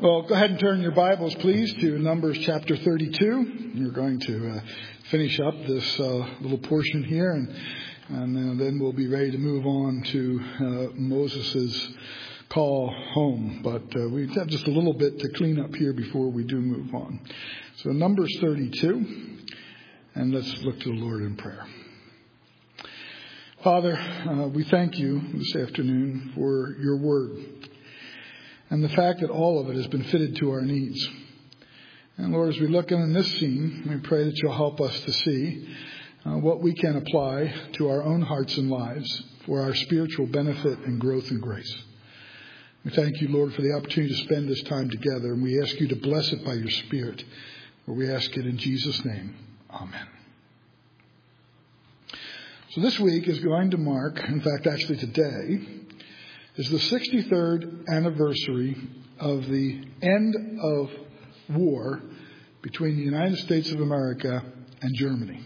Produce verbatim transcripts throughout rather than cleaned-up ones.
Well, go ahead and turn your Bibles, please, to Numbers chapter thirty-two. We're going to uh, finish up this uh, little portion here, and, and uh, then we'll be ready to move on to uh, Moses' call home. But uh, we have just a little bit to clean up here before we do move on. So Numbers thirty-two, and let's look to the Lord in prayer. Father, uh, we thank you this afternoon for your word and the fact that all of it has been fitted to our needs. And Lord, as we look in this scene, we pray that you'll help us to see uh, what we can apply to our own hearts and lives for our spiritual benefit and growth and grace. We thank you, Lord, for the opportunity to spend this time together, and we ask you to bless it by your Spirit. For we ask it in Jesus' name. Amen. So this week is going to mark, in fact, actually today, is the sixty-third anniversary of the end of war between the United States of America and Germany.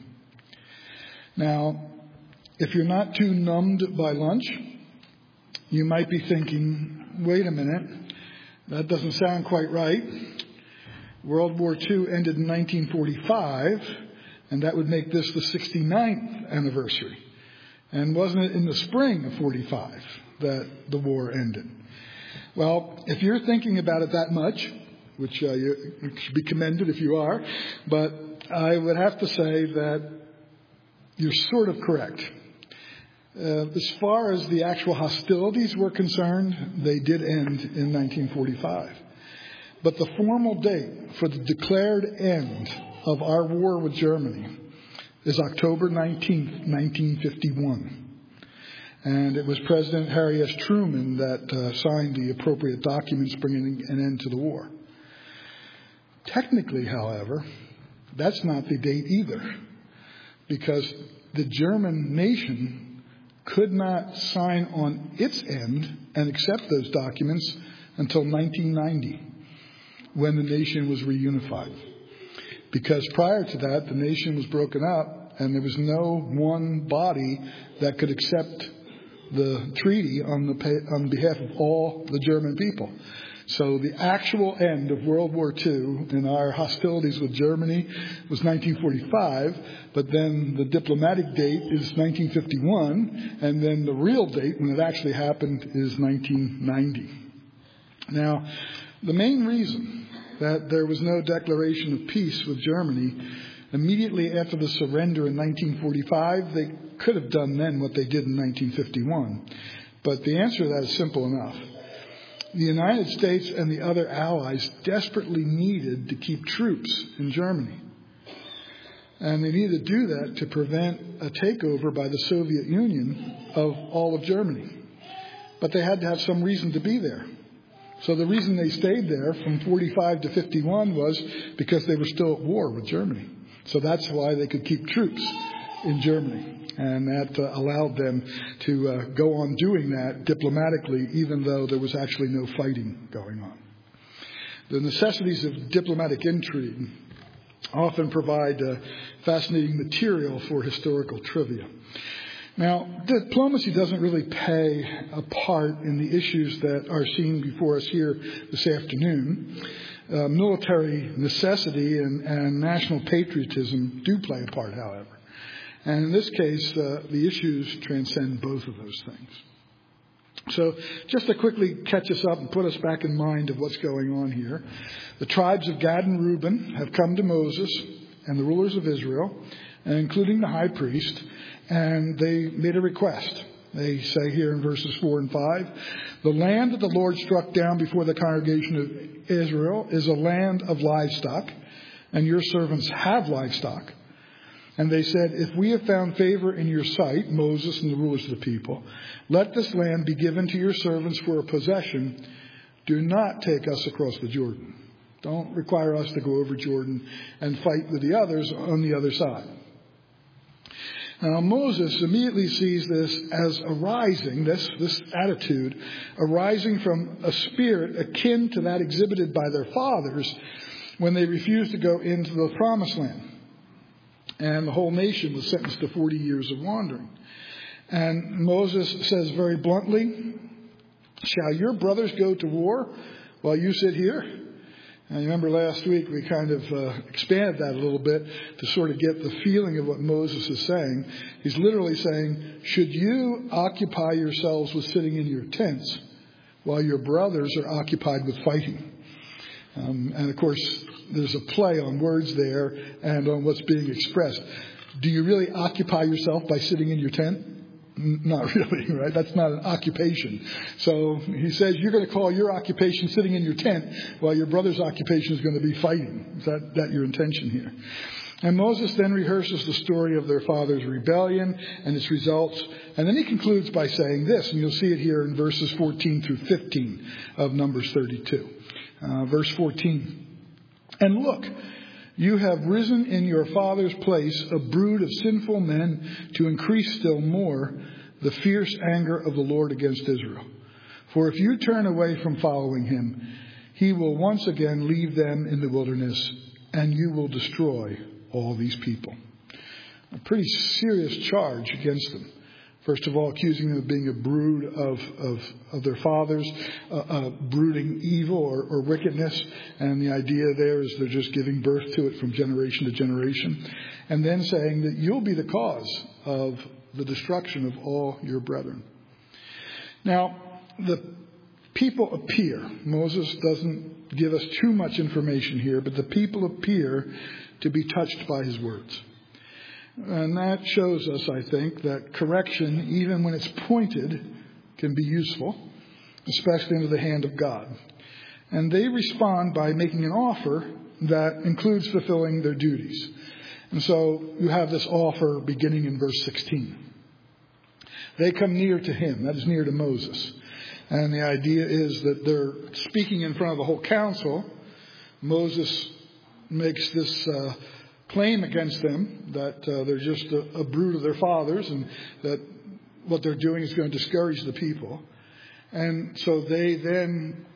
Now, if you're not too numbed by lunch, you might be thinking, wait a minute, that doesn't sound quite right. World War Two ended in nineteen forty-five, and that would make this the sixty-ninth anniversary. And wasn't it in the spring of forty-five that the war ended? Well, if you're thinking about it that much, which uh, you, you should be commended if you are, but I would have to say that you're sort of correct. Uh, as far as the actual hostilities were concerned, they did end in nineteen forty-five. But the formal date for the declared end of our war with Germany is October nineteenth, nineteen fifty-one. And it was President Harry S. Truman that uh, signed the appropriate documents bringing an end to the war. Technically, however, that's not the date either, because the German nation could not sign on its end and accept those documents until nineteen ninety, when the nation was reunified. Because prior to that, the nation was broken up, and there was no one body that could accept the treaty on the on behalf of all the German people. So the actual end of World War Two and our hostilities with Germany was nineteen forty-five, but then the diplomatic date is nineteen fifty-one, and then the real date when it actually happened is nineteen ninety. Now, the main reason that there was no declaration of peace with Germany immediately after the surrender in nineteen forty-five, they could have done then what they did in nineteen fifty-one. But the answer to that is simple enough. The United States and the other allies desperately needed to keep troops in Germany. And they needed to do that to prevent a takeover by the Soviet Union of all of Germany. But they had to have some reason to be there. So the reason they stayed there from forty-five to fifty-one was because they were still at war with Germany. So that's why they could keep troops in Germany. And that uh, allowed them to uh, go on doing that diplomatically, even though there was actually no fighting going on. The necessities of diplomatic intrigue often provide uh, fascinating material for historical trivia. Now, diplomacy doesn't really play a part in the issues that are seen before us here this afternoon. Uh, military necessity and, and national patriotism do play a part, however. And in this case, uh, the issues transcend both of those things. So just to quickly catch us up and put us back in mind of what's going on here, the tribes of Gad and Reuben have come to Moses and the rulers of Israel, including the high priest, and they made a request. They say here in verses four and five, the land that the Lord struck down before the congregation of Israel is a land of livestock, and your servants have livestock. And they said, if we have found favor in your sight, Moses and the rulers of the people, let this land be given to your servants for a possession. Do not take us across the Jordan. Don't require us to go over Jordan and fight with the others on the other side. Now, Moses immediately sees this as arising, this, this attitude, arising from a spirit akin to that exhibited by their fathers when they refused to go into the promised land. And the whole nation was sentenced to forty years of wandering. And Moses says very bluntly, shall your brothers go to war while you sit here? And you remember last week we kind of uh, expanded that a little bit to sort of get the feeling of what Moses is saying. He's literally saying, should you occupy yourselves with sitting in your tents while your brothers are occupied with fighting? Um, and of course, there's a play on words there and on what's being expressed. Do you really occupy yourself by sitting in your tent? Not really, right? That's not an occupation. So he says you're going to call your occupation sitting in your tent while your brother's occupation is going to be fighting. Is that, that your intention here? And Moses then rehearses the story of their father's rebellion and its results. And then he concludes by saying this, and you'll see it here in verses fourteen through fifteen of Numbers thirty-two. Uh, verse fourteen. And look, you have risen in your father's place a brood of sinful men to increase still more the fierce anger of the Lord against Israel. For if you turn away from following him, he will once again leave them in the wilderness, and you will destroy all these people. A pretty serious charge against them. First of all, accusing them of being a brood of, of, of their fathers, uh, uh, brooding evil or, or wickedness. And the idea there is they're just giving birth to it from generation to generation. And then saying that you'll be the cause of the destruction of all your brethren. Now, the people appear. Moses doesn't give us too much information here, but the people appear to be touched by his words. And that shows us, I think, that correction, even when it's pointed, can be useful, especially under the hand of God. And they respond by making an offer that includes fulfilling their duties. And so you have this offer beginning in verse sixteen. They come near to him, that is near to Moses. And the idea is that they're speaking in front of the whole council. Moses makes this uh, claim against them that uh, they're just a, a brood of their fathers and that what they're doing is going to discourage the people. And so they then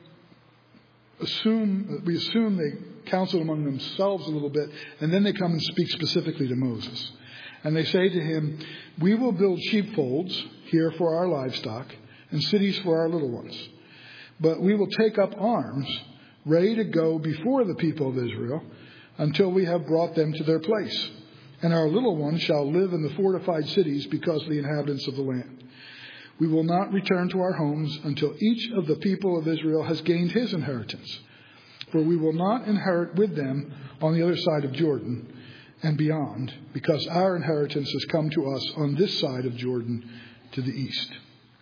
assume, we assume they counsel among themselves a little bit, and then they come and speak specifically to Moses. And they say to him, we will build sheepfolds here for our livestock and cities for our little ones. But we will take up arms, ready to go before the people of Israel, until we have brought them to their place. And our little ones shall live in the fortified cities because of the inhabitants of the land. We will not return to our homes until each of the people of Israel has gained his inheritance. For we will not inherit with them on the other side of Jordan and beyond, because our inheritance has come to us on this side of Jordan to the east.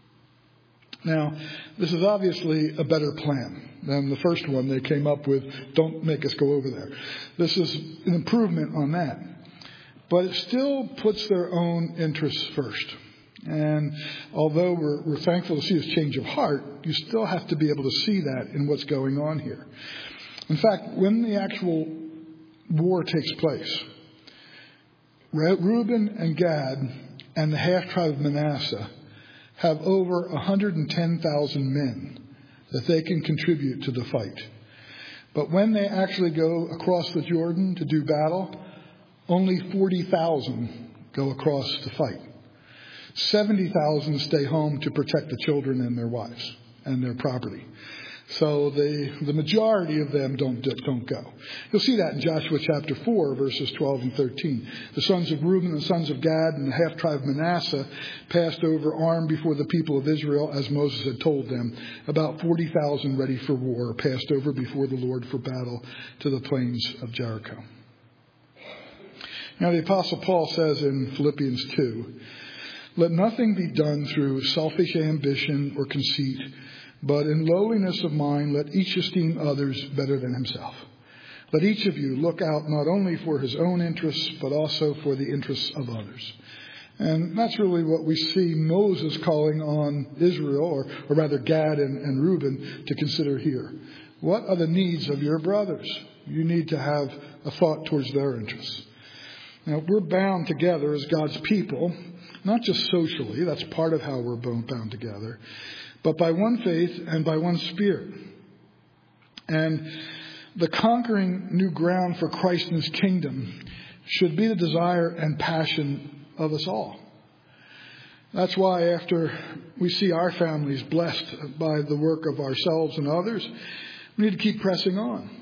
Now, this is obviously a better plan than the first one they came up with, don't make us go over there. This is an improvement on that. But it still puts their own interests first. And although we're, we're thankful to see this change of heart, you still have to be able to see that in what's going on here. In fact, when the actual war takes place, Reuben and Gad and the half-tribe of Manasseh have over one hundred ten thousand men that they can contribute to the fight. But when they actually go across the Jordan to do battle, only forty thousand go across to fight. seventy thousand stay home to protect the children and their wives and their property. So the the majority of them don't don't go. You'll see that in Joshua chapter four, verses twelve and thirteen. The sons of Reuben and the sons of Gad and the half-tribe of Manasseh passed over armed before the people of Israel, as Moses had told them. About forty thousand ready for war passed over before the Lord for battle to the plains of Jericho. Now the Apostle Paul says in Philippians two, let nothing be done through selfish ambition or conceit, but in lowliness of mind, let each esteem others better than himself. Let each of you look out not only for his own interests, but also for the interests of others. And that's really what we see Moses calling on Israel, or, or rather Gad and, and Reuben, to consider here. What are the needs of your brothers? You need to have a thought towards their interests. Now, we're bound together as God's people, not just socially, that's part of how we're bound together, but by one faith and by one Spirit. And the conquering new ground for Christ and his kingdom should be the desire and passion of us all. That's why after we see our families blessed by the work of ourselves and others, we need to keep pressing on.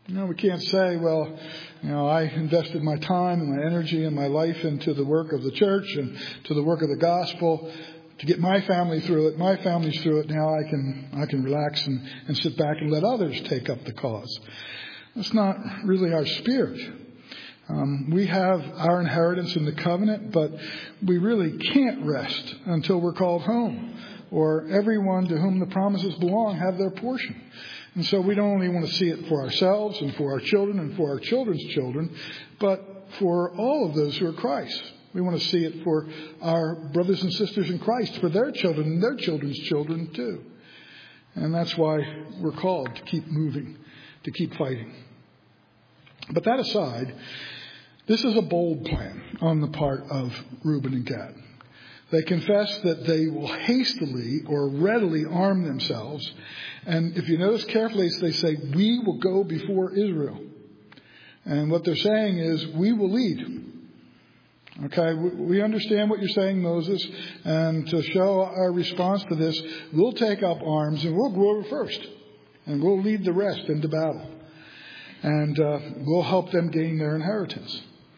You know, we can't say, well, you know, I invested my time and my energy and my life into the work of the church and to the work of the gospel to get my family through it. My family's through it. Now I can I can relax and, and sit back and let others take up the cause. That's not really our spirit. Um, we have our inheritance in the covenant, but we really can't rest until we're called home, or everyone to whom the promises belong have their portion. And so we don't only want to see it for ourselves and for our children and for our children's children, but for all of those who are Christ. We want to see it for our brothers and sisters in Christ, for their children and their children's children too. And that's why we're called to keep moving, to keep fighting. But that aside, this is a bold plan on the part of Reuben and Gad. They confess that they will hastily or readily arm themselves. And if you notice carefully, they say, we will go before Israel. And what they're saying is, we will lead. Okay, we understand what you're saying, Moses. And to show our response to this, we'll take up arms and we'll go over first. And we'll lead the rest into battle. And uh, we'll help them gain their inheritance.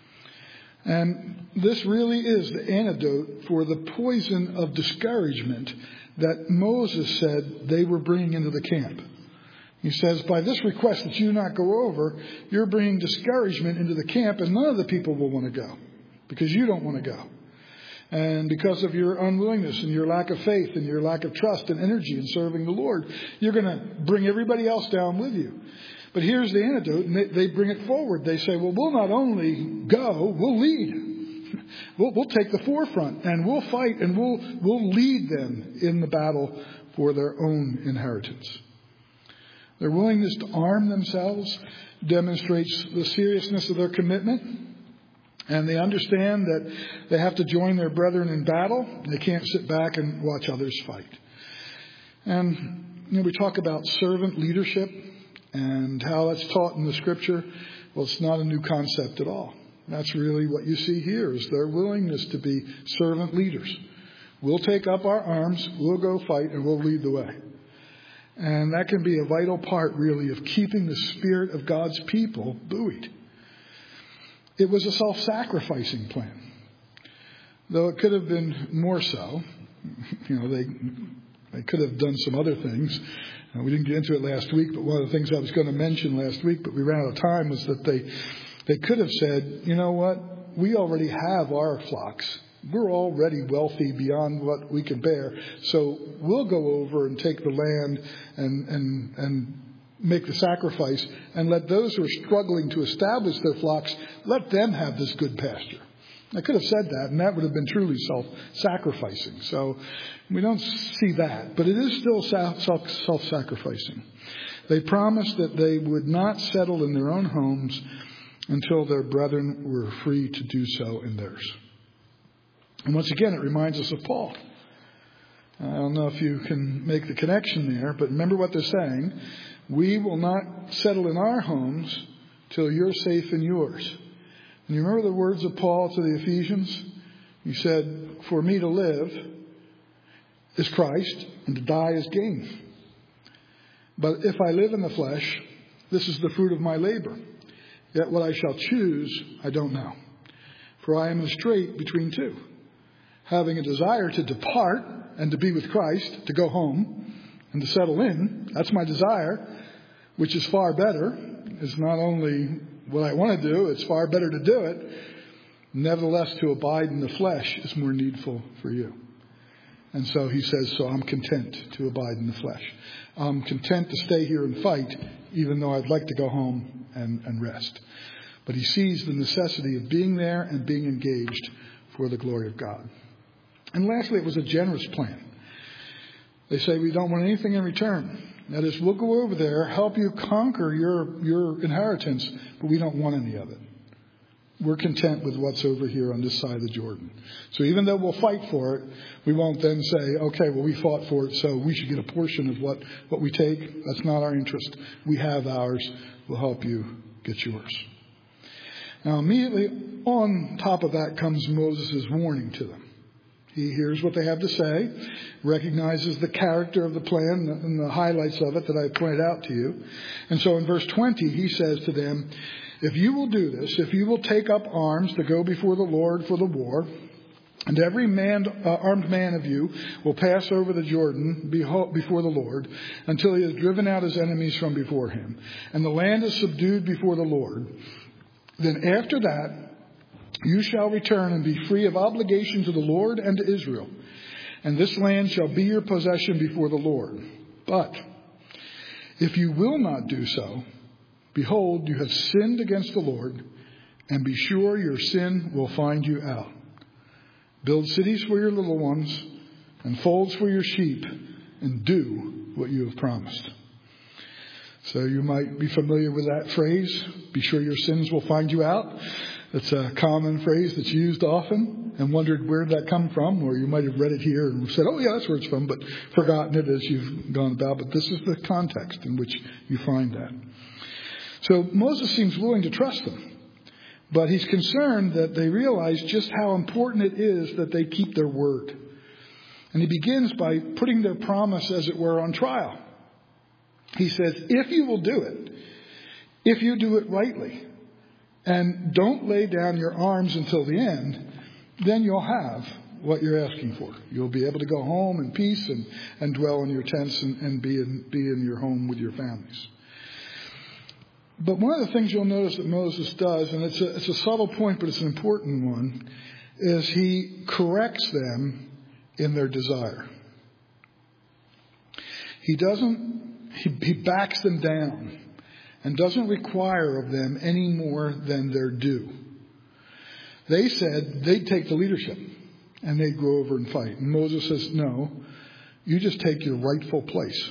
And this really is the antidote for the poison of discouragement that Moses said they were bringing into the camp. He says, by this request that you not go over, you're bringing discouragement into the camp, and none of the people will want to go because you don't want to go. And because of your unwillingness and your lack of faith and your lack of trust and energy in serving the Lord, you're going to bring everybody else down with you. But here's the antidote, and they, they bring it forward. They say, well, we'll not only go, we'll lead. We'll, we'll take the forefront, and we'll fight, and we'll, we'll lead them in the battle for their own inheritance. Their willingness to arm themselves demonstrates the seriousness of their commitment. And they understand that they have to join their brethren in battle. They can't sit back and watch others fight. And you know, we talk about servant leadership and how that's taught in the Scripture. Well, it's not a new concept at all. That's really what you see here, is their willingness to be servant leaders. We'll take up our arms, we'll go fight, and we'll lead the way. And that can be a vital part, really, of keeping the spirit of God's people buoyed. It was a self-sacrificing plan, though it could have been more so. You know, they they could have done some other things. Uh, we didn't get into it last week, but one of the things I was going to mention last week, but we ran out of time, was that they they could have said, you know what, we already have our flocks. We're already wealthy beyond what we can bear, so we'll go over and take the land and and and make the sacrifice, and let those who are struggling to establish their flocks, let them have this good pasture. I could have said that, and that would have been truly self-sacrificing. So we don't see that, but it is still self-sacrificing. They promised that they would not settle in their own homes until their brethren were free to do so in theirs. And once again, it reminds us of Paul. I don't know if you can make the connection there, but remember what they're saying. We will not settle in our homes till you're safe in yours. And you remember the words of Paul to the Ephesians? He said, for me to live is Christ, and to die is gain. But if I live in the flesh, this is the fruit of my labor. Yet what I shall choose, I don't know. For I am in a strait between two, having a desire to depart and to be with Christ, to go home and to settle in. That's my desire, which is far better. It's not only what I want to do, it's far better to do it. Nevertheless, to abide in the flesh is more needful for you. And so he says, so I'm content to abide in the flesh. I'm content to stay here and fight, even though I'd like to go home and, and rest. But he sees the necessity of being there and being engaged for the glory of God. And lastly, it was a generous plan. They say, we don't want anything in return. That is, we'll go over there, help you conquer your, your inheritance, but we don't want any of it. We're content with what's over here on this side of the Jordan. So even though we'll fight for it, we won't then say, okay, well, we fought for it, so we should get a portion of what, what we take. That's not our interest. We have ours. We'll help you get yours. Now, immediately on top of that comes Moses' warning to them. He hears what they have to say, recognizes the character of the plan and the highlights of it that I pointed out to you. And so in verse twenty, he says to them, if you will do this, if you will take up arms to go before the Lord for the war, and every man, uh, armed man of you will pass over the Jordan before the Lord until he has driven out his enemies from before him, and the land is subdued before the Lord, then after that you shall return and be free of obligation to the Lord and to Israel, and this land shall be your possession before the Lord. But if you will not do so, behold, you have sinned against the Lord, and be sure your sin will find you out. Build cities for your little ones and folds for your sheep, and do what you have promised. So you might be familiar with that phrase, be sure your sins will find you out. It's a common phrase that's used often, and wondered where did that come from, or you might have read it here and said, oh yeah, that's where it's from, but forgotten it as you've gone about. But this is the context in which you find that. So Moses seems willing to trust them. But he's concerned that they realize just how important it is that they keep their word. And he begins by putting their promise, as it were, on trial. He says, if you will do it, if you do it rightly, and don't lay down your arms until the end, then you'll have what you're asking for. You'll be able to go home in peace and, and dwell in your tents and, and be in, be in your home with your families. But one of the things you'll notice that Moses does, and it's a, it's a subtle point, but it's an important one, is he corrects them in their desire. He doesn't, he, he backs them down and doesn't require of them any more than their due. They said they'd take the leadership and they'd go over and fight. And Moses says, no, you just take your rightful place.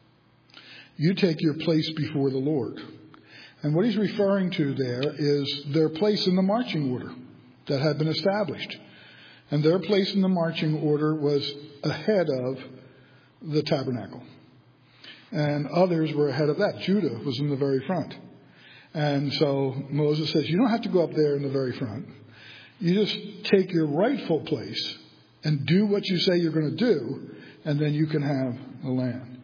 You take your place before the Lord. And what he's referring to there is their place in the marching order that had been established. And their place in the marching order was ahead of the tabernacle. And others were ahead of that. Judah was in the very front. And so Moses says, you don't have to go up there in the very front. You just take your rightful place and do what you say you're going to do, and then you can have the land.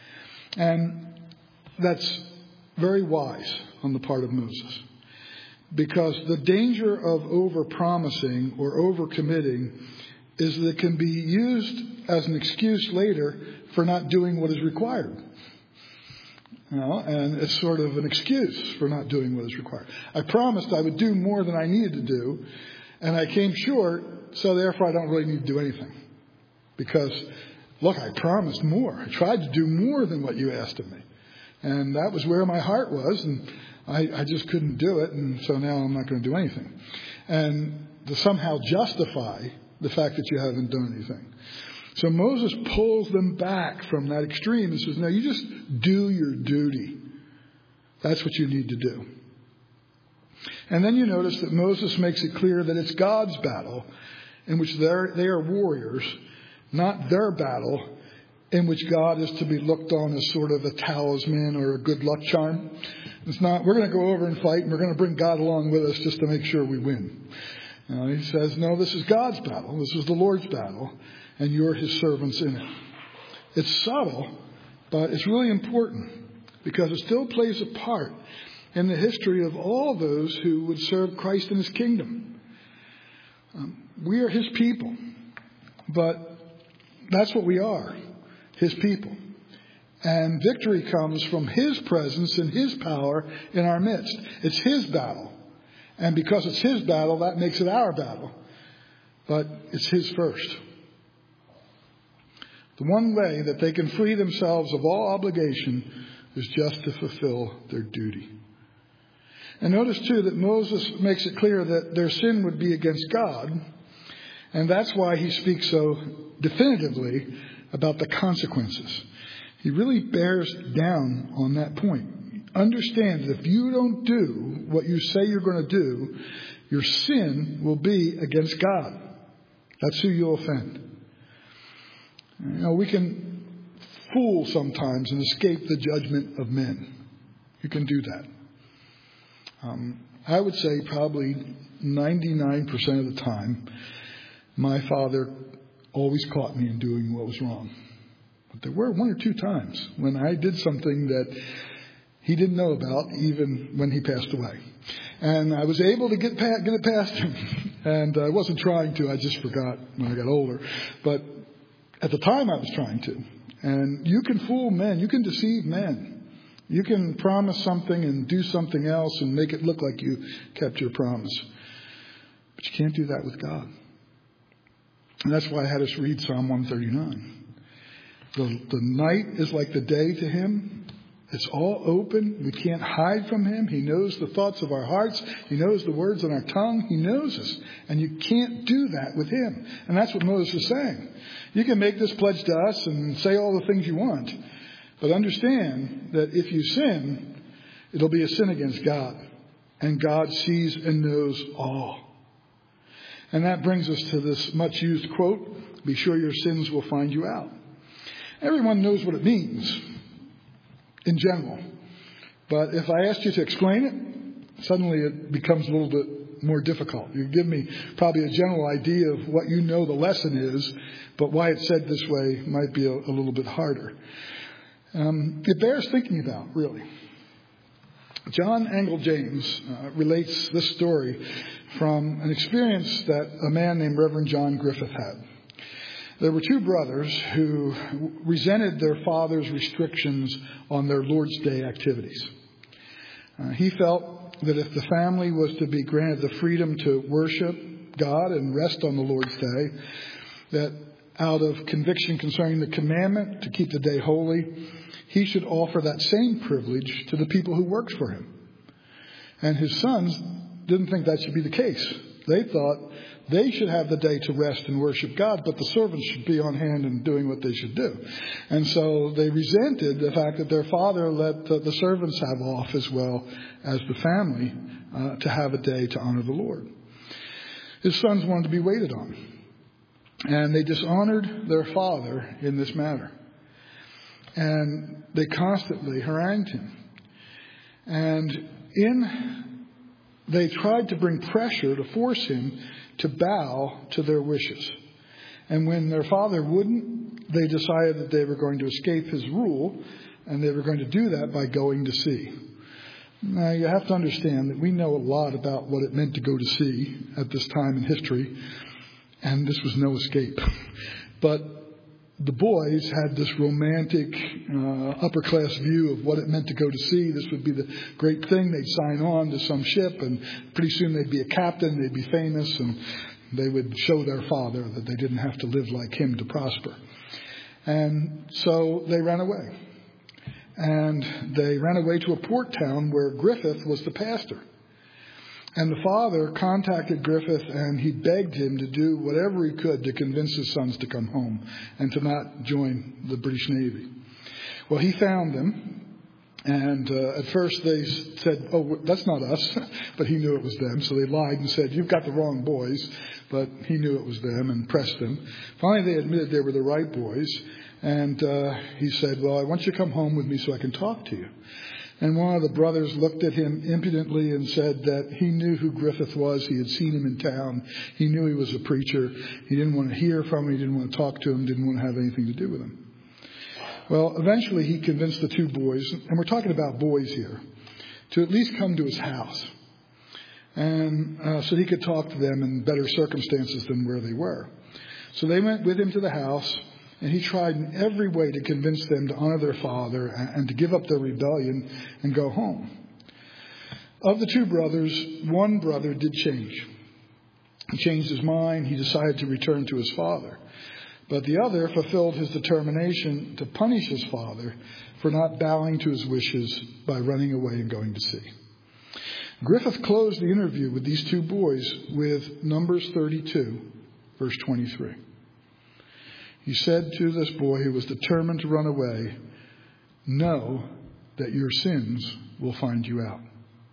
And that's very wise on the part of Moses, because the danger of over-promising or over-committing is that it can be used as an excuse later for not doing what is required. You know, and it's sort of an excuse for not doing what is required. I promised I would do more than I needed to do, and I came short, so therefore I don't really need to do anything. Because, look, I promised more. I tried to do more than what you asked of me. And that was where my heart was, and I, I just couldn't do it, and so now I'm not going to do anything. And to somehow justify the fact that you haven't done anything. So Moses pulls them back from that extreme and says, no, you just do your duty. That's what you need to do. And then you notice that Moses makes it clear that it's God's battle in which they're, they are warriors, not their battle in which God is to be looked on as sort of a talisman or a good luck charm. It's not, we're going to go over and fight and we're going to bring God along with us just to make sure we win. You know, he says, no, this is God's battle. This is the Lord's battle, and you're his servants in it. It's subtle, but it's really important because it still plays a part in the history of all those who would serve Christ in his kingdom. Um, we are his people, but that's what we are, his people. And victory comes from his presence and his power in our midst. It's his battle. And because it's his battle, that makes it our battle. But it's his first. The one way that they can free themselves of all obligation is just to fulfill their duty. And notice, too, that Moses makes it clear that their sin would be against God. And that's why he speaks so definitively about the consequences. He really bears down on that point. Understand that if you don't do what you say you're going to do, your sin will be against God. That's who you'll offend. You know, we can fool sometimes and escape the judgment of men. You can do that. Um, I would say probably ninety-nine percent of the time, my father always caught me in doing what was wrong. But there were one or two times when I did something that he didn't know about even when he passed away. And I was able to get past, get it past him. And I wasn't trying to. I just forgot when I got older. But at the time I was trying to. And you can fool men. You can deceive men. You can promise something and do something else and make it look like you kept your promise. But you can't do that with God. And that's why I had us read Psalm one thirty-nine. The, the night is like the day to him. It's all open. We can't hide from him. He knows the thoughts of our hearts. He knows the words on our tongue. He knows us. And you can't do that with him. And that's what Moses is saying. You can make this pledge to us and say all the things you want. But understand that if you sin, it'll be a sin against God. And God sees and knows all. And that brings us to this much used quote, be sure your sins will find you out. Everyone knows what it means in general. But if I asked you to explain it, suddenly it becomes a little bit more difficult. You give me probably a general idea of what you know the lesson is, but why it's said this way might be a, a little bit harder. Um, it bears thinking about, really. John Angell-James uh, relates this story from an experience that a man named Reverend John Griffith had. There were two brothers who resented their father's restrictions on their Lord's Day activities. Uh, he felt that if the family was to be granted the freedom to worship God and rest on the Lord's Day, that out of conviction concerning the commandment to keep the day holy, he should offer that same privilege to the people who worked for him. And his sons didn't think that should be the case. They thought they should have the day to rest and worship God, but the servants should be on hand and doing what they should do. And so they resented the fact that their father let the, the servants have off as well as the family uh, to have a day to honor the Lord. His sons wanted to be waited on. And they dishonored their father in this matter. And they constantly harangued him. And in they tried to bring pressure to force him to bow to their wishes. And when their father wouldn't, they decided that they were going to escape his rule, and they were going to do that by going to sea. Now, you have to understand that we know a lot about what it meant to go to sea at this time in history, and this was no escape. But the boys had this romantic uh, upper-class view of what it meant to go to sea. This would be the great thing. They'd sign on to some ship, and pretty soon they'd be a captain, they'd be famous, and they would show their father that they didn't have to live like him to prosper. And so they ran away. And they ran away to a port town where Griffith was the pastor. And the father contacted Griffith, and he begged him to do whatever he could to convince his sons to come home and to not join the British Navy. Well, he found them, and uh, at first they said, oh, that's not us, but he knew it was them. So they lied and said, you've got the wrong boys, but he knew it was them and pressed them. Finally, they admitted they were the right boys, and uh, he said, well, I want you to come home with me so I can talk to you. And one of the brothers looked at him impudently and said that he knew who Griffith was. He had seen him in town. He knew he was a preacher. He didn't want to hear from him. He didn't want to talk to him. Didn't want to have anything to do with him. Well, eventually he convinced the two boys, and we're talking about boys here, to at least come to his house. And uh, so he could talk to them in better circumstances than where they were. So they went with him to the house. And he tried in every way to convince them to honor their father and to give up their rebellion and go home. Of the two brothers, one brother did change. He changed his mind. He decided to return to his father. But the other fulfilled his determination to punish his father for not bowing to his wishes by running away and going to sea. Griffith closed the interview with these two boys with Numbers thirty-two, verse twenty-three. He said to this boy who was determined to run away, know that your sins will find you out.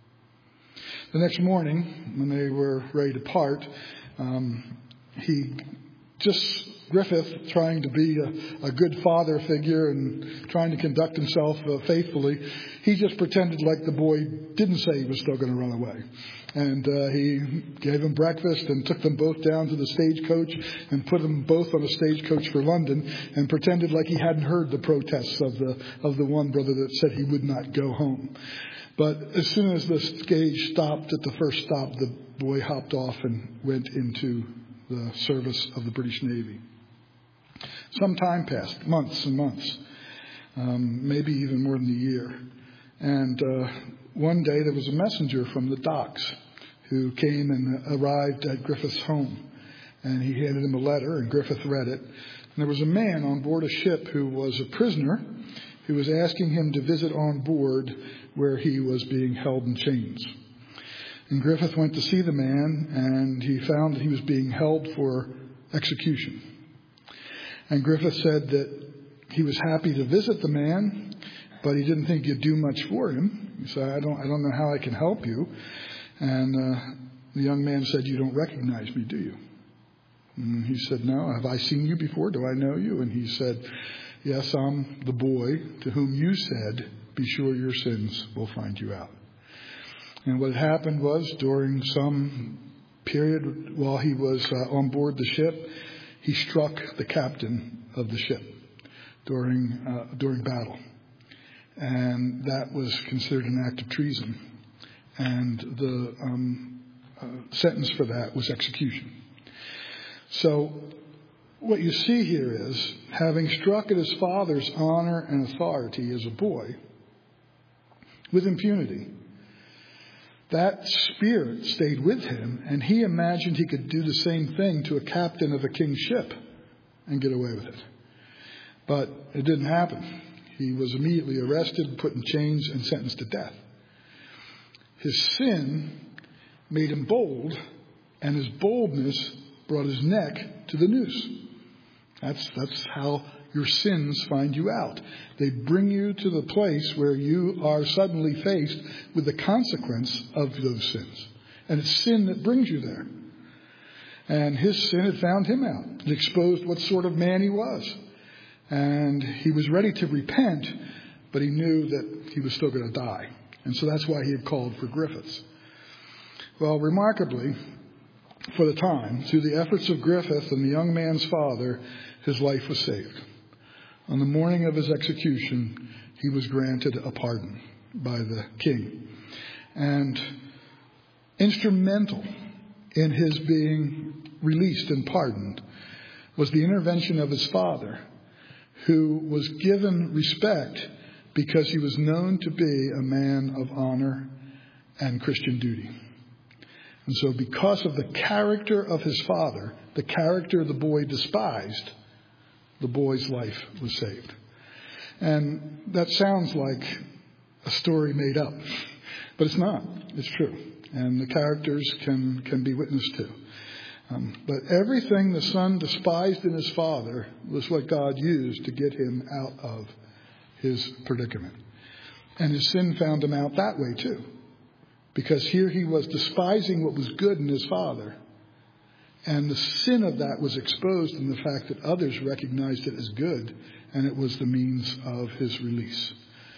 The next morning, when they were ready to part, um, he just Griffith, trying to be a, a good father figure and trying to conduct himself uh, faithfully, he just pretended like the boy didn't say he was still going to run away. And uh, he gave them breakfast and took them both down to the stagecoach and put them both on a stagecoach for London and pretended like he hadn't heard the protests of the of the one brother that said he would not go home. But as soon as the stage stopped at the first stop, the boy hopped off and went into the service of the British Navy. Some time passed, months and months, um, maybe even more than a year. And uh, one day there was a messenger from the docks who came and arrived at Griffith's home. And he handed him a letter, and Griffith read it. And there was a man on board a ship who was a prisoner who was asking him to visit on board where he was being held in chains. And Griffith went to see the man, and he found that he was being held for execution. And Griffith said that he was happy to visit the man, but he didn't think he'd do much for him. He said, I don't, I don't know how I can help you. And uh, the young man said, you don't recognize me, do you? And he said, no. Have I seen you before? Do I know you? And he said, yes, I'm the boy to whom you said, be sure your sins will find you out. And what happened was, during some period while he was uh, on board the ship, he struck the captain of the ship during uh, during battle. And that was considered an act of treason. And the um, uh, sentence for that was execution. So what you see here is, having struck at his father's honor and authority as a boy with impunity, that spirit stayed with him, and he imagined he could do the same thing to a captain of a king's ship and get away with it. But it didn't happen. He was immediately arrested, put in chains, and sentenced to death. His sin made him bold, and his boldness brought his neck to the noose. That's, that's how your sins find you out. They bring you to the place where you are suddenly faced with the consequence of those sins. And it's sin that brings you there. And his sin had found him out. It exposed what sort of man he was. And he was ready to repent, but he knew that he was still going to die. And so that's why he had called for Griffiths. Well, remarkably, for the time, through the efforts of Griffith and the young man's father, his life was saved. On the morning of his execution, he was granted a pardon by the king. And instrumental in his being released and pardoned was the intervention of his father, who was given respect because he was known to be a man of honor and Christian duty. And so because of the character of his father, the character the boy despised, the boy's life was saved. And that sounds like a story made up, but it's not. It's true. And the characters can, can be witnessed to. Um, but everything the son despised in his father was what God used to get him out of his predicament. And his sin found him out that way too. Because here he was despising what was good in his father. And the sin of that was exposed in the fact that others recognized it as good, and it was the means of his release.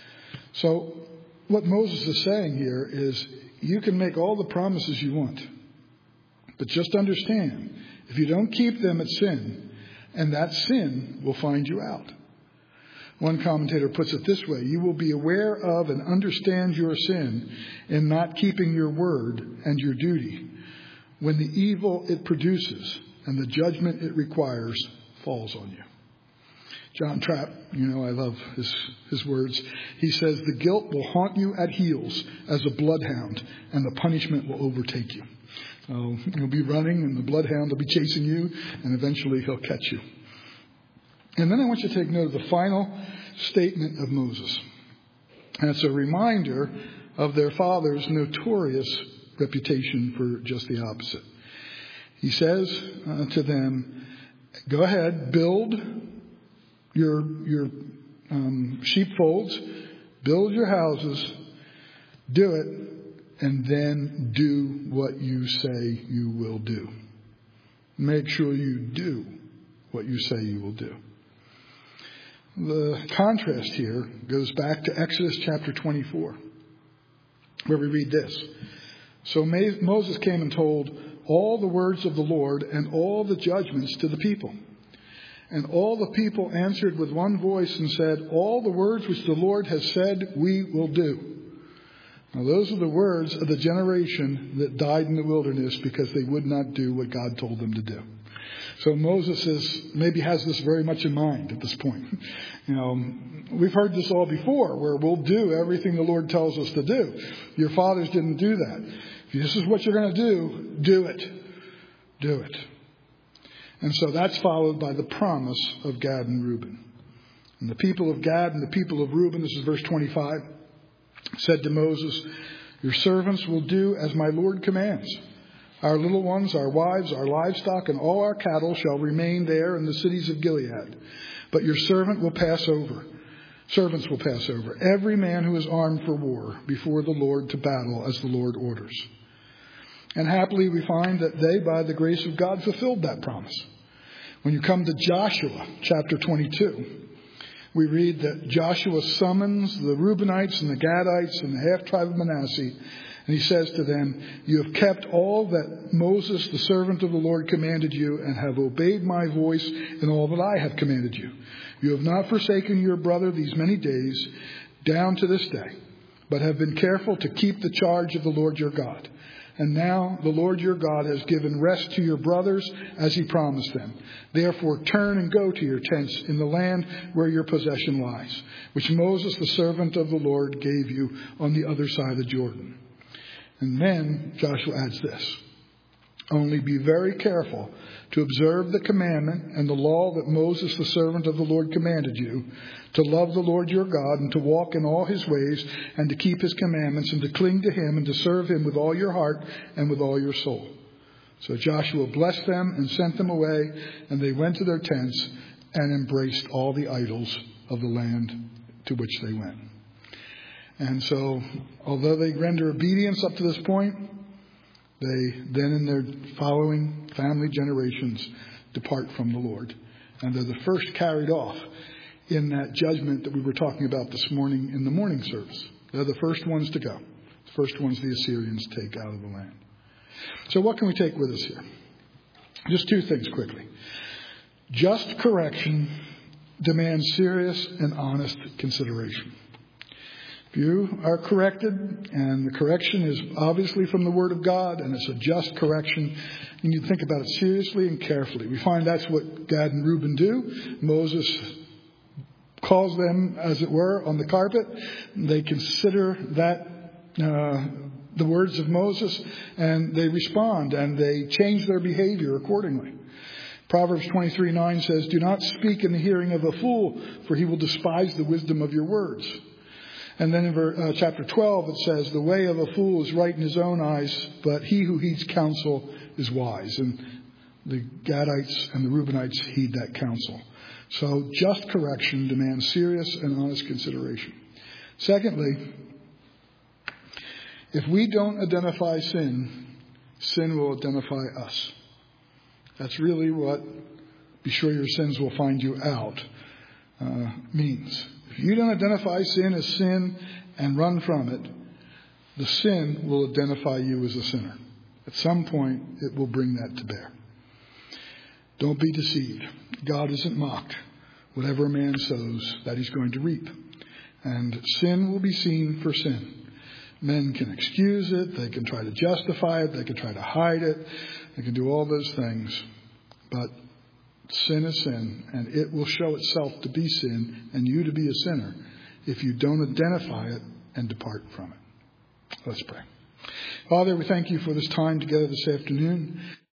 So what Moses is saying here is, you can make all the promises you want, but just understand, if you don't keep them at sin, and that sin will find you out. One commentator puts it this way: you will be aware of and understand your sin in not keeping your word and your duty, when the evil it produces and the judgment it requires falls on you. John Trapp, you know I love his, his words. He says, the guilt will haunt you at heels as a bloodhound, and the punishment will overtake you. So you'll be running, and the bloodhound will be chasing you, and eventually he'll catch you. And then I want you to take note of the final statement of Moses. And it's a reminder of their father's notorious reputation for just the opposite. He says uh, to them, go ahead, build your your um, sheepfolds, build your houses, do it, and then do what you say you will do. Make sure you do what you say you will do. The contrast here goes back to Exodus chapter twenty-four, where we read this. So Moses came and told all the words of the Lord and all the judgments to the people. And all the people answered with one voice and said, all the words which the Lord has said, we will do. Now those are the words of the generation that died in the wilderness because they would not do what God told them to do. So Moses is, maybe has this very much in mind at this point. You know, we've heard this all before, where we'll do everything the Lord tells us to do. Your fathers didn't do that. If this is what you're going to do, do it. Do it. And so that's followed by the promise of Gad and Reuben. And the people of Gad and the people of Reuben, this is verse twenty-five, said to Moses, your servants will do as my Lord commands. Our little ones, our wives, our livestock, and all our cattle shall remain there in the cities of Gilead. But your servant will pass over. Servants will pass over. Every man who is armed for war before the Lord to battle as the Lord orders. And happily we find that they, by the grace of God, fulfilled that promise. When you come to Joshua chapter twenty-two, we read that Joshua summons the Reubenites and the Gadites and the half-tribe of Manasseh. And he says to them, you have kept all that Moses, the servant of the Lord, commanded you and have obeyed my voice in all that I have commanded you. You have not forsaken your brother these many days down to this day, but have been careful to keep the charge of the Lord your God. And now the Lord your God has given rest to your brothers as he promised them. Therefore turn and go to your tents in the land where your possession lies, which Moses, the servant of the Lord, gave you on the other side of the Jordan. And then Joshua adds this. Only be very careful to observe the commandment and the law that Moses, the servant of the Lord, commanded you, to love the Lord your God and to walk in all his ways and to keep his commandments and to cling to him and to serve him with all your heart and with all your soul. So Joshua blessed them and sent them away, and they went to their tents and embraced all the idols of the land to which they went. And so, although they render obedience up to this point, they then in their following family generations depart from the Lord. And they're the first carried off in that judgment that we were talking about this morning in the morning service. They're the first ones to go. The first ones the Assyrians take out of the land. So what can we take with us here? Just two things quickly. Just correction demands serious and honest consideration. If you are corrected, and the correction is obviously from the Word of God, and it's a just correction, you need to think about it seriously and carefully. We find that's what Gad and Reuben do. Moses calls them, as it were, on the carpet. They consider that uh, the words of Moses, and they respond, and they change their behavior accordingly. Proverbs twenty-three nine says, do not speak in the hearing of a fool, for he will despise the wisdom of your words. And then in uh, chapter twelve, it says, the way of a fool is right in his own eyes, but he who heeds counsel is wise. And the Gadites and the Reubenites heed that counsel. So just correction demands serious and honest consideration. Secondly, if we don't identify sin, sin will identify us. That's really what be sure your sins will find you out uh, means. If you don't identify sin as sin and run from it, the sin will identify you as a sinner. At some point, it will bring that to bear. Don't be deceived. God isn't mocked. Whatever a man sows, that he's going to reap. And sin will be seen for sin. Men can excuse it. They can try to justify it. They can try to hide it. They can do all those things. But sin is sin, and it will show itself to be sin and you to be a sinner if you don't identify it and depart from it. Let's pray. Father, we thank you for this time together this afternoon.